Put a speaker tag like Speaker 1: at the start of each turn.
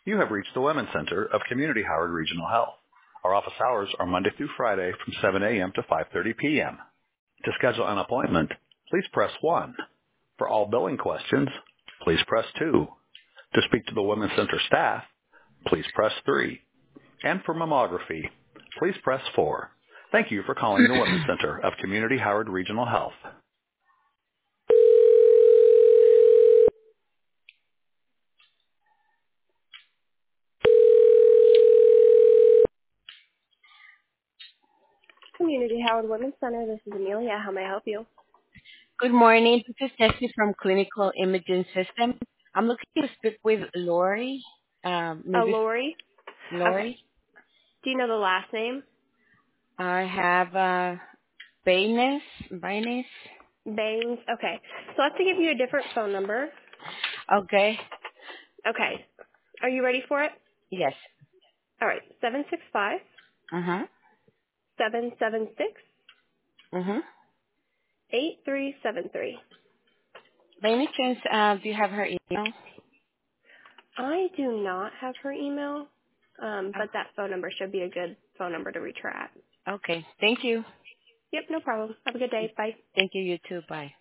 Speaker 1: You have reached the Women's Center of Community Howard Regional Health. Our office hours are Monday through Friday from 7 a.m. to 5:30 p.m. To schedule an appointment, please press 1. For all billing questions, please press 2. To speak to the Women's Center staff, please press 3. And for mammography, please press 4. Thank you for calling the Women's Center of Community Howard Regional Health. Community Howard Women's Center, this is Amelia. How may I help you?
Speaker 2: Good morning. This is Jessie from Clinical Imaging System. I'm looking to speak with Lori. Maybe
Speaker 1: Lori? Okay.
Speaker 2: Lori.
Speaker 1: Do you know the last name?
Speaker 2: I have Baines. Baines.
Speaker 1: Baines. Okay. So I have to give you a different phone number.
Speaker 2: Okay.
Speaker 1: Okay. Are you ready for it?
Speaker 2: Yes.
Speaker 1: All right. 765
Speaker 2: Uh-huh.
Speaker 1: 776
Speaker 2: Uh-huh.
Speaker 1: 8373.
Speaker 2: By any chance, do you have her email?
Speaker 1: I do not have her email, but that phone number should be a good phone number to reach her at.
Speaker 2: Okay. Thank you.
Speaker 1: Yep, no problem. Have a good day. Bye.
Speaker 2: Thank you. You too. Bye.